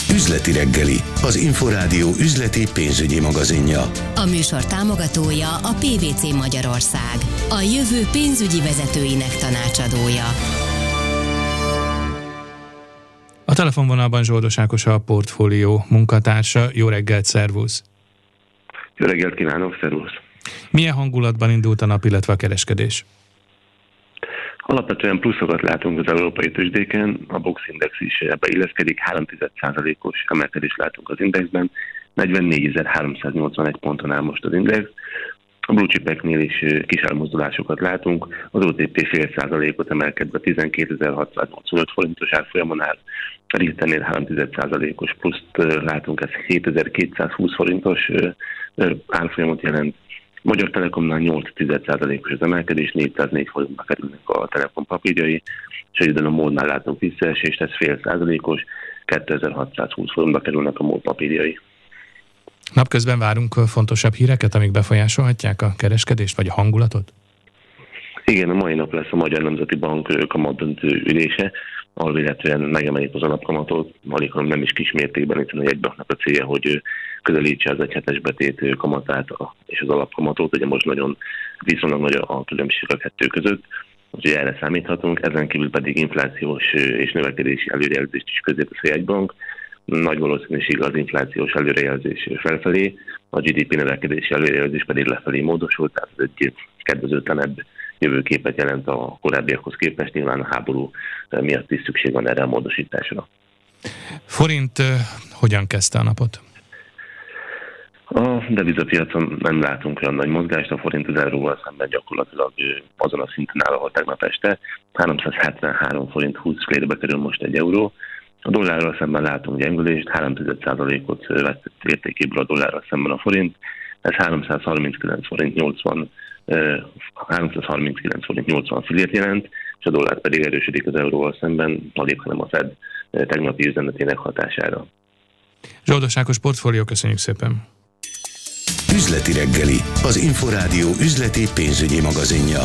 Üzleti reggeli, az Inforádió üzleti pénzügyi magazinja. A műsor támogatója a PVC Magyarország, a jövő pénzügyi vezetőinek tanácsadója. A telefonvonalban Zsoldos Ákos, a Portfólió munkatársa. Jó reggelt, szervusz! Jó reggelt kívánok, szervusz! Milyen hangulatban indult a nap, illetve a kereskedés? Alapvetően pluszokat látunk az európai tőzsdéken, a Box Index is ebbe illeszkedik, 3,1%-os emelkedést látunk az indexben, 44.381 ponton áll most az index. A blue chipeknél is kis elmozdulásokat látunk, az OTP 0,5%-ot emelkedve 12.685 forintos árfolyamon áll, a Richternél 3,1%-os pluszt látunk, ez 7.220 forintos árfolyamot jelent. Magyar Telekomnál 8,1%-os az emelkedés, 404 forintba kerülnek a Telekom papírjai, és egyébként a MOL-nál látunk visszaesést, ez 0,5%-os, 2620 forintba kerülnek a MOL papírjai. Napközben várunk fontosabb híreket, amik befolyásolhatják a kereskedést, vagy a hangulatot? Igen, a mai nap lesz a Magyar Nemzeti Bank kamatdöntő ülése, ahol véletlenül megemelik az alapkamatot, alig nem is kis mértékben, hiszen a jegybanknak a célja, hogy közelítse az egyhetes betét kamatát és az alapkamatot, ugye most viszonylag nagy a különbség a kettő között, úgyhogy erre számíthatunk, ezen kívül pedig inflációs és növekedési előrejelzést is középes a jegybank. Nagy valószínűség az inflációs előrejelzés felfelé, a GDP növekedési előrejelzés pedig lefelé módosult, tehát ez egy kedvezőtlenebb jövőképet jelent a korábbiakhoz képest, nyilván a háború miatt is szükség van erre a módosításra. Forint hogyan kezdte a napot? A devizapiacon nem látunk olyan nagy mozgást, a forint az euróval szemben gyakorlatilag azon a szinten áll, ahol tegnap este. 373 forint 20 fillérbe kerül most egy euró. A dollárral szemben látunk gyengülést, 3,1%-ot vesztett értékéből a dollárral szemben a forint. Ez 339 forint 80 fillért jelent, és a dollár pedig erősödik az euróval szemben, alig hanem a Fed tegnapi üzenetének hatására. Zsoldos Ákos, Portfólió, köszönjük szépen! Üzleti reggeli, az Inforádió üzleti pénzügyi magazinja.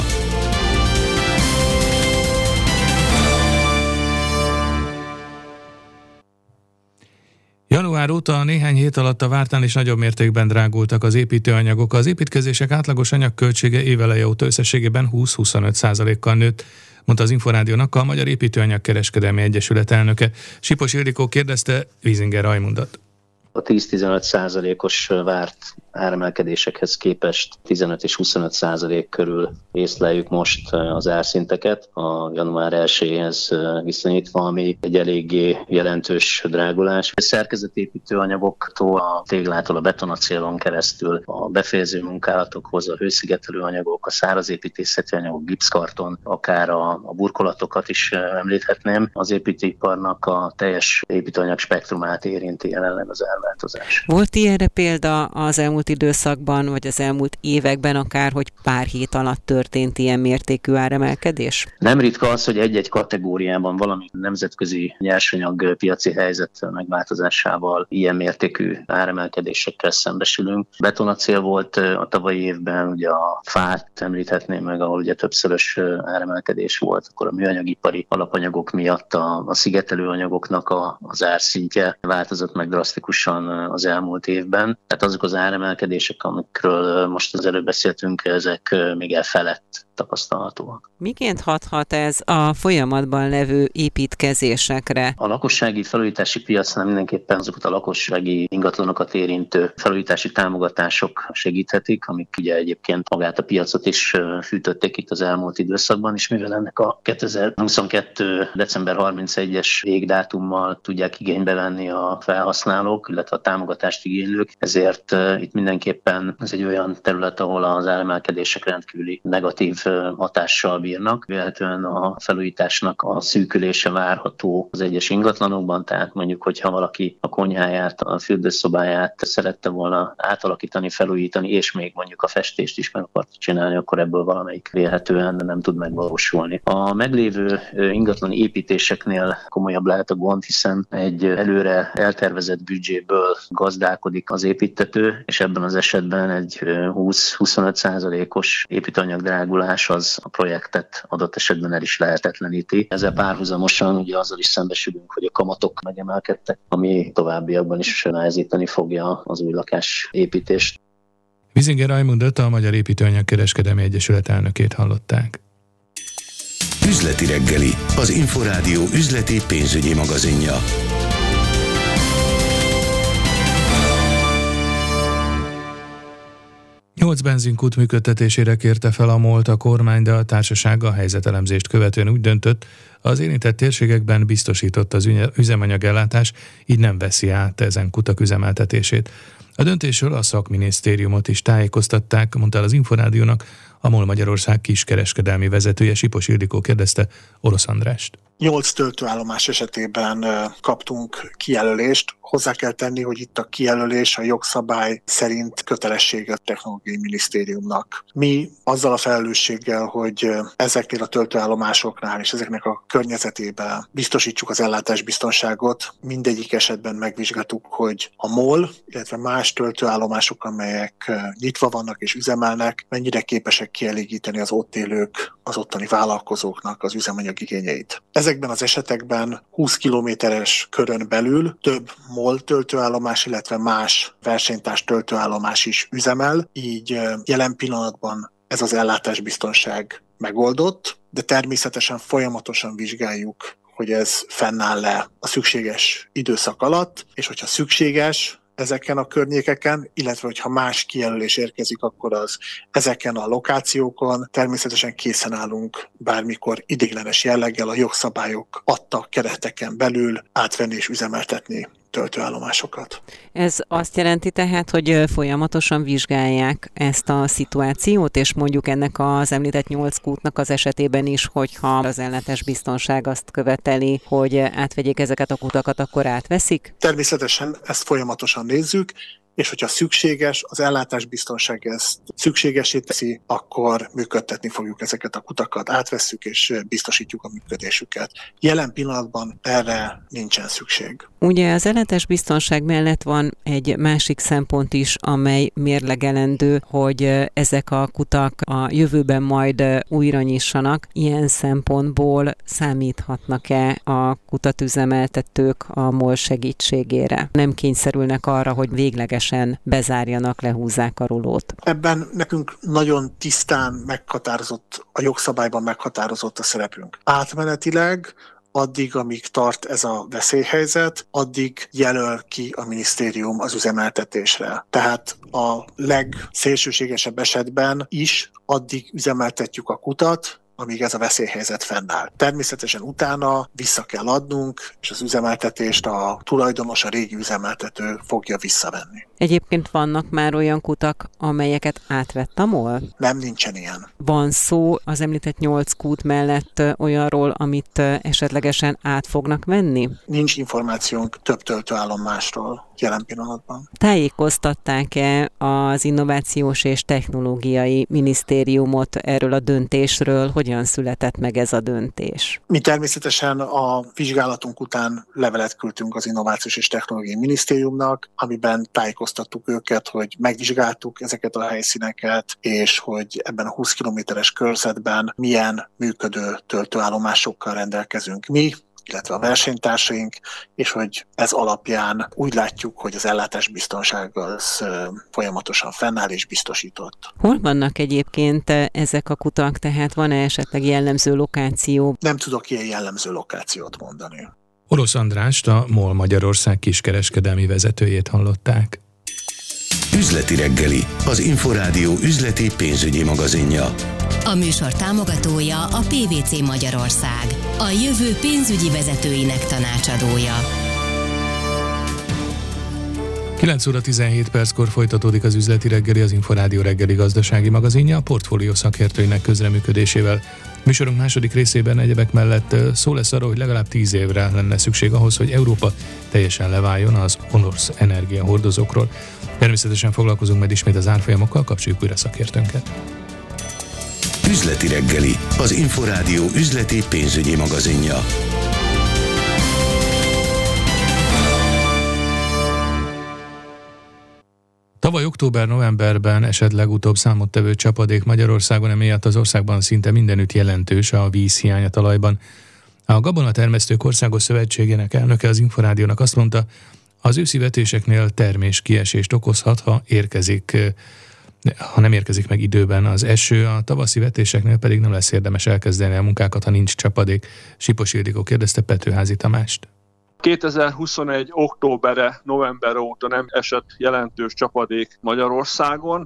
Január óta néhány hét alatt a vártnál is nagyobb mértékben drágultak az építőanyagok. Az építkezések átlagos anyagköltsége éveleje óta összességében 20-25%-kal nőtt, mondta az Inforádiónak a Magyar Építőanyag Kereskedelmi Egyesület elnöke. Sipos Ildikó kérdezte Wiesinger Rajmundot. A 10-15%-os várt áremelkedésekhez képest 15 és 25% körül észleljük most az árszinteket a január 1-éhez viszonyítva, ami egy eléggé jelentős drágulás. A szerkezetépítő anyagoktól, a téglától a betonacélon keresztül, a befejező munkálatokhoz, a hőszigetelő anyagok, a szárazépítészeti anyagok, gipszkarton, akár a burkolatokat is említhetném. Az építőiparnak a teljes építőanyag spektrumát érinti jelenleg az árváltozás. Volt ilyenre példa az elmúlt időszakban, vagy az elmúlt években akár, hogy pár hét alatt történt ilyen mértékű áremelkedés? Nem ritka az, hogy egy-egy kategóriában valami nemzetközi nyersanyag piaci helyzet megváltozásával ilyen mértékű áremelkedésekkel szembesülünk. Betonacél volt a tavalyi évben, ugye a fát említhetném meg, ahol ugye többszörös áremelkedés volt, akkor a műanyagipari alapanyagok miatt a szigetelő anyagoknak az árszintje változott meg drasztikusan az elmúlt évben. Tehát azok az áremelkedések, amikről most az előbb beszéltünk, ezek még elfelett tapasztalhatóak. Miként hathat ez a folyamatban levő építkezésekre? A lakossági felújítási piacnál mindenképpen azokat a lakossági ingatlanokat érintő felújítási támogatások segíthetik, amik ugye egyébként magát a piacot is fűtötték itt az elmúlt időszakban, és mivel ennek a 2022. december 31-es végdátummal tudják igénybe venni a felhasználók, illetve a támogatást igénylők, ezért itt mindenképpen ez egy olyan terület, ahol az áremelkedések rendkívüli negatív hatással bírnak. Véletlenül a felújításnak a szűkülése várható az egyes ingatlanokban, tehát mondjuk, hogyha valaki a konyháját, a fürdőszobáját szerette volna átalakítani, felújítani, és még mondjuk a festést is meg akart csinálni, akkor ebből valamelyik vélhetően nem tud megvalósulni. A meglévő ingatlan építéseknél komolyabb lehet a gond, hiszen egy előre eltervezett büdzséből gazdálkodik az építtető, és ebben ebben az esetben egy 20-25%-os építőanyag drágulás az a projektet adott esetben el is lehetetleníti. Ezzel párhuzamosan ugye azzal is szembesülünk, hogy a kamatok megemelkedtek, ami továbbiakban is nehezíteni fogja az új lakásépítést. Vizinger Raimundot, a Magyar Építőanyag Kereskedelmi Egyesület elnökét hallották. Üzleti reggeli, az Inforádió üzleti pénzügyi magazinja. 8 benzinkút működtetésére kérte fel a MOL-t a kormány, de a társaság a helyzetelemzést követően úgy döntött, az érintett térségekben biztosított az üzemanyagellátás, így nem veszi át ezen kutak üzemeltetését. A döntésről a szakminisztériumot is tájékoztatták, mondta el az Inforádiónak a MOL Magyarország kiskereskedelmi vezetője. Sipos Ildikó kérdezte Orosz Andrást. 8 töltőállomás esetében kaptunk kijelölést. Hozzá kell tenni, hogy itt a kijelölés a jogszabály szerint kötelessége a Technológiai Minisztériumnak. Mi azzal a felelősséggel, hogy ezeknél a töltőállomásoknál és ezeknek a környezetében biztosítsuk az ellátásbiztonságot, mindegyik esetben megvizsgáltuk, hogy a MOL, illetve más töltőállomások, amelyek nyitva vannak és üzemelnek, mennyire képesek kielégíteni az ott élők, az ottani vállalkozóknak az üzemanyag igényeit. Ezekben az esetekben 20 kilométeres körön belül több MOL töltőállomás, illetve más versenytárs töltőállomás is üzemel, így jelen pillanatban ez az ellátásbiztonság megoldott, de természetesen folyamatosan vizsgáljuk, hogy ez fennáll-e a szükséges időszak alatt, és hogyha szükséges, ezeken a környékeken, illetve hogyha más kijelölés érkezik, akkor az ezeken a lokációkon természetesen készen állunk bármikor ideiglenes jelleggel a jogszabályok adta kereteken belül átvenni és üzemeltetni töltőállomásokat. Ez azt jelenti tehát, hogy folyamatosan vizsgálják ezt a szituációt, és mondjuk ennek az említett 8 kútnak az esetében is, hogyha az ellátásbiztonság azt követeli, hogy átvegyék ezeket a kutakat, akkor átveszik? Természetesen ezt folyamatosan nézzük, és hogyha szükséges, az ellátásbiztonság ezt szükségesé teszi, akkor működtetni fogjuk ezeket a kutakat, átvesszük és biztosítjuk a működésüket. Jelen pillanatban erre nincsen szükség. Ugye az ellátásbiztonság mellett van egy másik szempont is, amely mérlegelendő, hogy ezek a kutak a jövőben majd újra nyissanak. Ilyen szempontból számíthatnak-e a kutatüzemeltetők a MOL segítségére? Nem kényszerülnek arra, hogy végleges bezárjanak, lehúzzák a rulót. Ebben nekünk nagyon tisztán meghatározott, a jogszabályban meghatározott a szerepünk. Átmenetileg addig, amíg tart ez a veszélyhelyzet, addig jelöl ki a minisztérium az üzemeltetésre. Tehát a legszélsőségesebb esetben is addig üzemeltetjük a kutat, amíg ez a veszélyhelyzet fennáll. Természetesen utána vissza kell adnunk, és az üzemeltetést a tulajdonos, a régi üzemeltető fogja visszavenni. Egyébként vannak már olyan kutak, amelyeket átvett a MOL? Nem, nincsen ilyen. Van szó az említett 8 kút mellett olyanról, amit esetlegesen át fognak venni? Nincs információnk több töltőállomásról jelen pillanatban. Tájékoztatták-e az Innovációs és Technológiai Minisztériumot erről a döntésről? Hogyan született meg ez a döntés? Mi természetesen a vizsgálatunk után levelet küldtünk az Innovációs és Technológiai Minisztériumnak, amiben tájékoztattuk őket, hogy megvizsgáltuk ezeket a helyszíneket, és hogy ebben a 20 kilométeres körzetben milyen működő töltőállomásokkal rendelkezünk mi, illetve a versenytársaink, és hogy ez alapján úgy látjuk, hogy az ellátásbiztonság az folyamatosan fennáll és biztosított. Hol vannak egyébként ezek a kutak, tehát van-e esetleg jellemző lokáció? Nem tudok ilyen jellemző lokációt mondani. Orosz Andrást, a MOL Magyarország kiskereskedelmi vezetőjét hallották. Üzleti reggeli, az Inforádió üzleti pénzügyi magazinja. A műsor támogatója a PVC Magyarország, a jövő pénzügyi vezetőinek tanácsadója. 9 óra 17 perckor folytatódik az üzleti reggeli, az Inforádió reggeli gazdasági magazinja a portfólió szakértőinek közreműködésével. Műsorunk második részében egyebek mellett szó lesz arról, hogy legalább 10 évre lenne szükség ahhoz, hogy Európa teljesen leváljon az orosz energiahordozókról. Természetesen foglalkozunk majd ismét az árfolyamokkal, kapcsoljuk újra szakértőnket. Üzleti reggeli, az Inforádió üzleti pénzügyi magazinja. Tavaly október-novemberben esett legutóbb számottevő csapadék Magyarországon, emiatt az országban szinte mindenütt jelentős a vízhiány a talajban. A Gabonatermesztők Országos Szövetségének elnöke az Inforádiónak azt mondta, az őszi vetéseknél terméskiesést okozhat, ha nem érkezik meg időben az eső, a tavaszi vetéseknél pedig nem lesz érdemes elkezdeni a munkákat, ha nincs csapadék. Sipos Ildikó kérdezte Petőházy Tamást. 2021. októbere, november óta nem esett jelentős csapadék Magyarországon.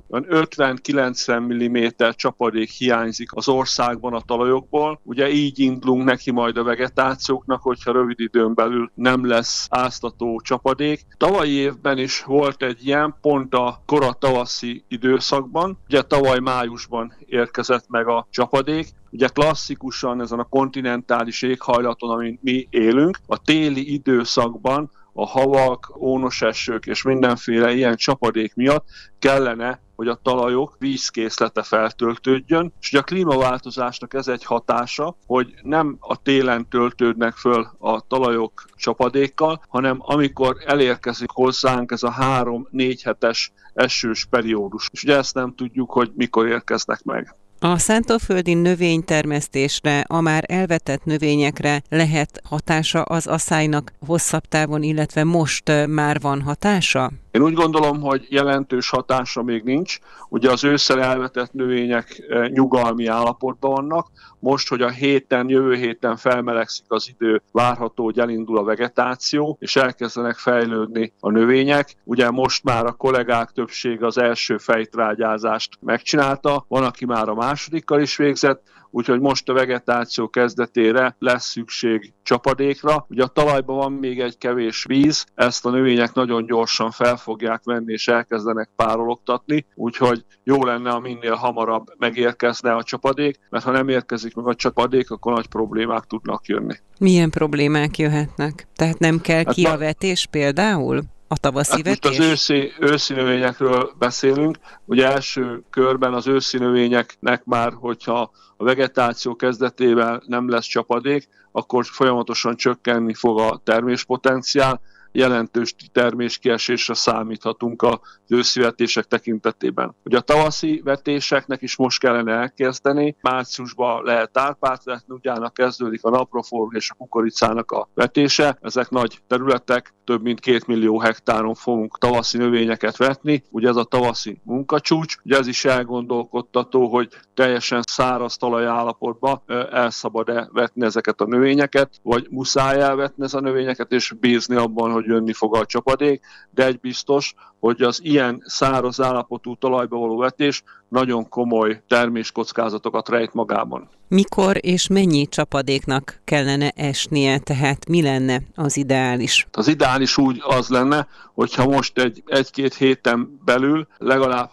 50-90 mm csapadék hiányzik az országban a talajokból. Ugye így indulunk neki majd a vegetációknak, hogyha rövid időn belül nem lesz áztató csapadék. Tavalyi évben is volt egy ilyen, pont a kora tavaszi időszakban. Ugye tavaly májusban érkezett meg a csapadék. Ugye klasszikusan ezen a kontinentális éghajlaton, amin mi élünk, a téli időszakban a havak, ónosesők és mindenféle ilyen csapadék miatt kellene, hogy a talajok vízkészlete feltöltődjön, és ugye a klímaváltozásnak ez egy hatása, hogy nem a télen töltődnek föl a talajok csapadékkal, hanem amikor elérkezik hozzánk ez a 3-4 hetes esős periódus. És ugye ezt nem tudjuk, hogy mikor érkeznek meg. A szántóföldi növénytermesztésre, a már elvetett növényekre lehet hatása az aszálynak hosszabb távon, illetve most már van hatása? Én úgy gondolom, hogy jelentős hatása még nincs. Ugye az ősszel elvetett növények nyugalmi állapotban vannak. Most, hogy jövő héten felmelegszik az idő, várható, hogy elindul a vegetáció, és elkezdenek fejlődni a növények. Ugye most már a kollégák többsége az első fejtrágyázást megcsinálta, van, aki már a másodikkal is végzett, úgyhogy most a vegetáció kezdetére lesz szükség csapadékra. Ugye a talajban van még egy kevés víz, ezt a növények nagyon gyorsan fel fogják venni és elkezdenek párologtatni, úgyhogy jó lenne, ha minél hamarabb megérkezne a csapadék, mert ha nem érkezik meg a csapadék, akkor nagy problémák tudnak jönni. Milyen problémák jöhetnek? Tehát nem kell ki a vetés például? A tavaszi vetés? Most az őszi növényekről beszélünk. Ugye első körben az őszi növényeknek már, hogyha a vegetáció kezdetével nem lesz csapadék, akkor folyamatosan csökkenni fog a terméspotenciál, jelentős terméskiesésre számíthatunk az őszi vetések tekintetében. Ugye a tavaszi vetéseknek is most kellene elkezdeni, márciusban lehet árpát vetni, utána kezdődik a napraforgó és a kukoricának a vetése. Ezek nagy területek, több mint 2 millió hektáron fogunk tavaszi növényeket vetni. Ugye ez a tavaszi munkacsúcs, ugye ez is elgondolkodtató, hogy teljesen száraz talajállapotban el szabad-e vetni ezeket a növényeket, vagy muszáj elvetni ezeket a növényeket, és bízni abban, hogy jönni fog a csapadék, de egy biztos, hogy az ilyen száraz állapotú talajba való vetés nagyon komoly terméskockázatokat rejt magában. Mikor és mennyi csapadéknak kellene esnie, tehát mi lenne az ideális? Az ideális úgy az lenne, hogyha most egy-két héten belül legalább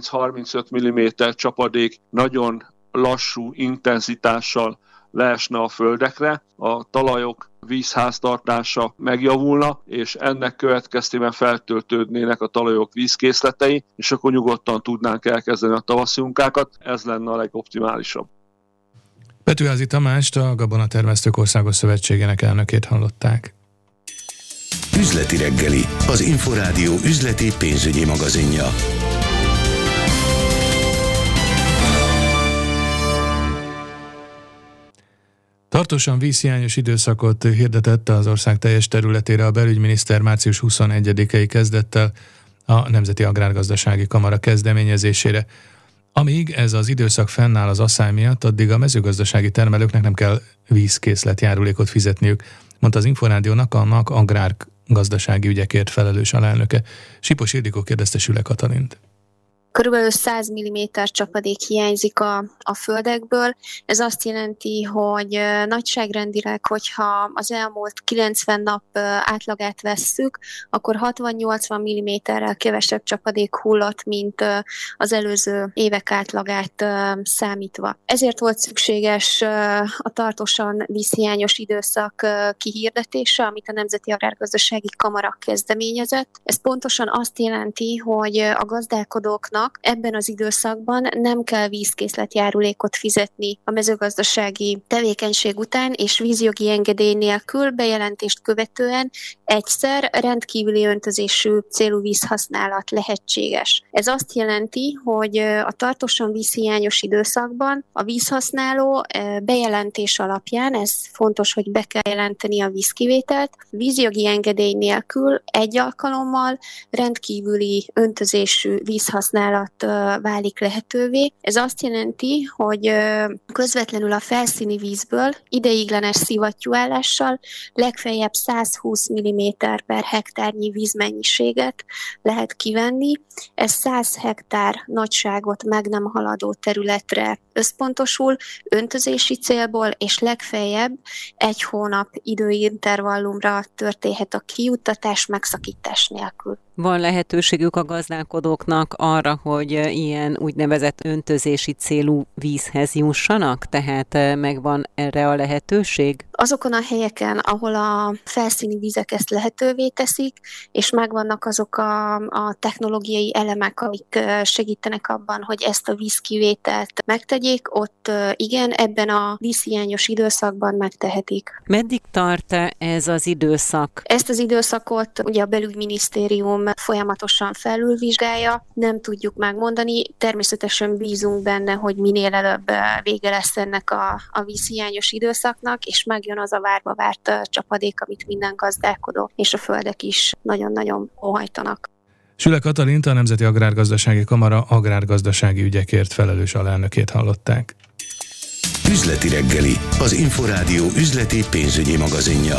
30-35 mm csapadék nagyon lassú intenzitással leesne a földekre, a talajok vízháztartása megjavulna, és ennek következtében feltöltődnének a talajok vízkészletei, és akkor nyugodtan tudnánk elkezdeni a tavaszi munkákat, ez lenne a legoptimálisabb. Petőházy Tamást, a Gabonatermesztők Országos Szövetségének elnökét hallották. Üzleti reggeli, az Inforádió üzleti pénzügyi magazinja. Tartósan vízhiányos időszakot hirdetett az ország teljes területére a belügyminiszter március 21-i kezdettel a Nemzeti Agrárgazdasági Kamara kezdeményezésére. Amíg ez az időszak fennáll az asszály miatt, addig a mezőgazdasági termelőknek nem kell vízkészletjárulékot fizetniük, mondta az Inforádiónak annak agrárgazdasági ügyekért felelős alelnöke. Sipos Ildikó kérdezte Süle Katalint. Körülbelül 100 mm csapadék hiányzik a földekből. Ez azt jelenti, hogy nagyságrendileg, hogyha az elmúlt 90 nap átlagát vesszük, akkor 60-80 mm-rel kevesebb csapadék hullott, mint az előző évek átlagát számítva. Ezért volt szükséges a tartósan vízhiányos időszak kihirdetése, amit a Nemzeti Agrárgazdasági Kamara kezdeményezett. Ez pontosan azt jelenti, hogy a gazdálkodóknak gazdáknak ebben az időszakban nem kell vízkészletjárulékot fizetni a mezőgazdasági tevékenység után, és vízjogi engedély nélkül bejelentést követően egyszer rendkívüli öntözésű célú vízhasználat lehetséges. Ez azt jelenti, hogy a tartósan vízhiányos időszakban a vízhasználó bejelentés alapján, ez fontos, hogy be kell jelenteni a vízkivételt, vízjogi engedély nélkül egy alkalommal rendkívüli öntözésű vízhasználat válik lehetővé. Ez azt jelenti, hogy közvetlenül a felszíni vízből ideiglenes szivattyúállással legfeljebb 120 mm per hektárnyi vízmennyiséget lehet kivenni. Ez 100 hektár nagyságot meg nem haladó területre összpontosul öntözési célból, és legfeljebb 1 hónap időintervallumra történhet a kijuttatás megszakítás nélkül. Van lehetőségük a gazdálkodóknak arra, hogy ilyen úgynevezett öntözési célú vízhez jussanak? Tehát megvan erre a lehetőség? Azokon a helyeken, ahol a felszíni vízek ezt lehetővé teszik, és megvannak azok a technológiai elemek, amik segítenek abban, hogy ezt a vízkivételt megtegyék, ott igen, ebben a vízhiányos időszakban megtehetik. Meddig tart ez az időszak? Ezt az időszakot ugye a belügyminisztérium folyamatosan felülvizsgálja, nem tudjuk megmondani, természetesen bízunk benne, hogy minél előbb vége lesz ennek a vízhiányos időszaknak, és megjön az a várva várt csapadék, amit minden gazdálkodó és a földek is nagyon-nagyon óhajtanak. Süle Katalint, a Nemzeti Agrárgazdasági Kamara agrárgazdasági ügyekért felelős alelnökét hallották. Üzleti reggeli, az Inforádió üzleti pénzügyi magazinja.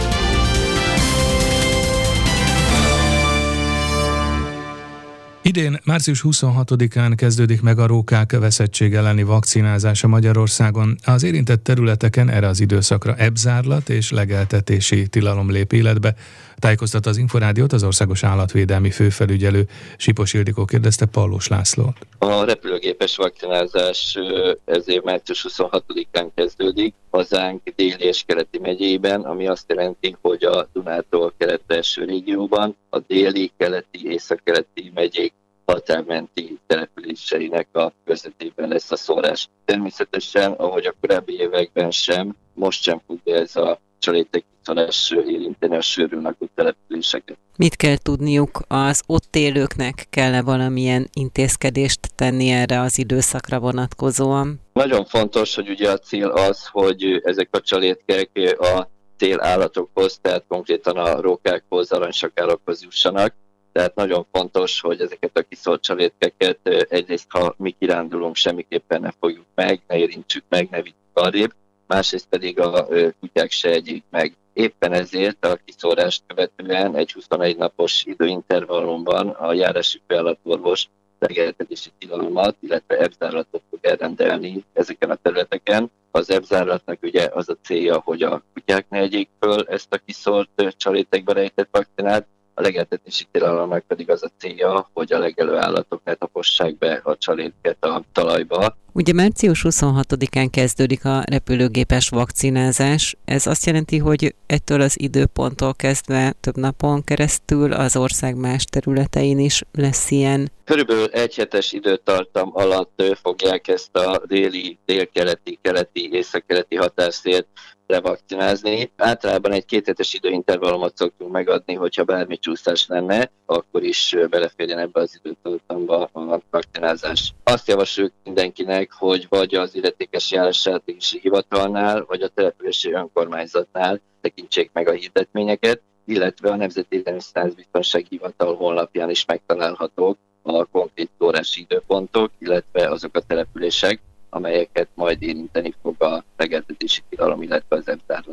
Idén március 26-án kezdődik meg a rókák veszettség elleni vakcinázása Magyarországon. Az érintett területeken erre az időszakra ebzárlat és legeltetési tilalom lép életbe. Tájékoztatta az Inforádiót az Országos Állatvédelmi Főfelügyelő. Sipos Ildikó kérdezte Pallós Lászlót. A repülőgépes vakcinázás ez év március 26-án kezdődik hazánk déli és keleti megyében, ami azt jelenti, hogy a Dunától keletre eső régióban a déli, keleti, északkeleti megyék határmenti településeinek a közvetében lesz a szórás. Természetesen, ahogy a korábbi években sem, most sem fogja ez a csalédtekiszorás érinteni a sűrűn lakott településeket. Mit kell tudniuk az ott élőknek? Kell-e valamilyen intézkedést tenni erre az időszakra vonatkozóan? Nagyon fontos, hogy ugye a cél az, hogy ezek a csalédkek a célállatokhoz, tehát konkrétan a rókákhoz, aranysakálokhoz jussanak. Tehát nagyon fontos, hogy ezeket a kiszólt csalédkeket egyrészt, ha mi kirándulunk, semmiképpen ne fogjuk meg, ne érintsük meg, ne vigyük arrébb, másrészt pedig a kutyák se egyék meg. Éppen ezért a kiszórást követően egy 21 napos időintervallumban a járási főállatorvos legeltetési tilalmat, illetve ebzárlatot fog elrendelni ezeken a területeken. Az ebzárlatnak ugye az a célja, hogy a kutyák ne egyék föl ezt a kiszólt csalédekbe rejtett vakcinát, a legeltetési tilalomnak pedig az a célja, hogy a legelő állatok ne tapossák be a csalédket a talajba. Ugye március 26-án kezdődik a repülőgépes vakcinázás. Ez azt jelenti, hogy ettől az időponttól kezdve több napon keresztül az ország más területein is lesz ilyen. Körülbelül egy hetes időtartam alatt fogják ezt a déli, délkeleti, keleti, északkeleti határszélt revakcinázni. Általában egy 2 hetes időintervallumot szoktunk megadni, hogyha bármi csúszás lenne, akkor is beleférjen ebbe az időtartamba a vakcinázás. Azt javasoljuk mindenkinek, hogy vagy az illetékes járássállatési hivatalnál, vagy a települési önkormányzatnál tekintsék meg a hirdetményeket, illetve a Nemzeti Élelmiszerbiztonsági Hivatal honlapján is megtalálhatók a konkrét szórási időpontok, illetve azok a települések, amelyeket majd érinteni fog a legeltetési tilalom, illetve az ebzárlat.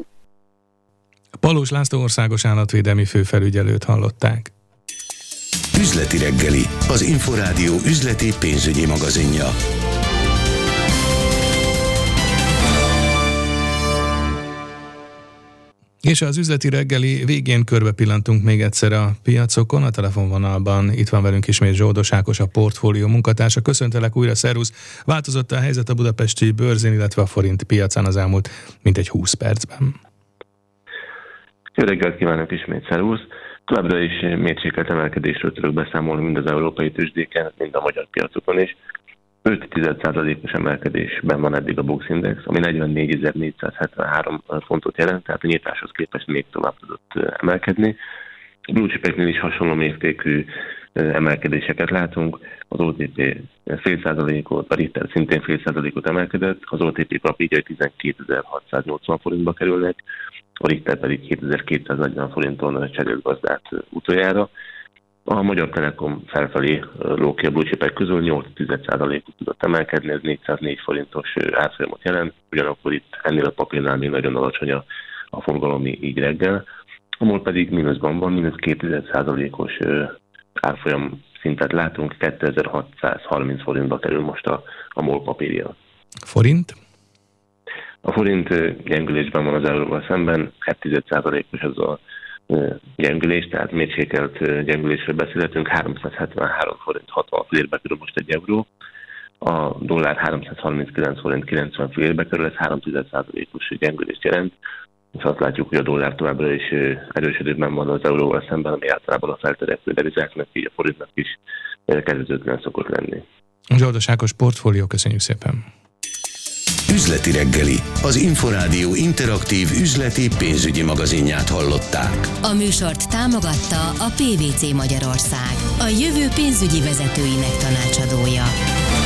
Pallós László Országos Állatvédelmi Főfelügyelőt hallották. Üzleti reggeli, az Inforádió üzleti pénzügyi magazinja. És az üzleti reggeli végén körbe pillantunk még egyszer a piacokon. A telefonvonalban itt van velünk ismét Zsoldos Ákos, a portfólió munkatársa. Köszöntelek újra, szervusz! Változott a helyzet a budapesti bőrzén, illetve a forint piacán az elmúlt mintegy 20 percben. Jó reggelt kívánok ismét, szervusz! Továbbra is mérsékelt emelkedésről tudok beszámolni mind az európai tőzsdéken, mind a magyar piacokon is. 5,1%-os emelkedésben van eddig a Bux Index, ami 44.473 fontot jelent, tehát a nyitáshoz képest még tovább tudott emelkedni. A blue chipeknél is hasonló mértékű emelkedéseket látunk. Az OTP fél százalékot, a Richter szintén fél százalékot emelkedett, az OTP papírjai 12.680 forintba kerülnek, a Richter pedig 2240 forinton cserélt gazdát utoljára. A Magyar Telekom felfelé lóg ki a blue chipek közül, 8,1%-ot tudott emelkedni, ez 404 forintos árfolyamot jelent, ugyanakkor itt ennél a papírnál még nagyon alacsony a forgalom így reggel. A MOL pedig mínuszban van, mínusz 2,1%-os árfolyam szintet látunk, 2630 forintba kerül most a MOL papírja. Forint? A forint gyengülésben van az euróval szemben, 2,1%-os az a gyengülés, tehát mérsékelt gyengülésről beszélhetünk, 373 forint 60 fillérbe kerül most egy euró, a dollár 339 forint 90 fillérbe kerül, ez 3,1%-os gyengülést jelent, és azt látjuk, hogy a dollár továbbra is erősödőben van az euróval szemben, ami általában a feltörekvő devizáknak, így a forintnak is kedvezőtlen szokott lenni. Zsoldos Ákos, Portfólió, köszönjük szépen! Üzleti reggeli, az Inforádió interaktív üzleti pénzügyi magazinját hallották. A műsort támogatta a PVC Magyarország, a jövő pénzügyi vezetőinek tanácsadója.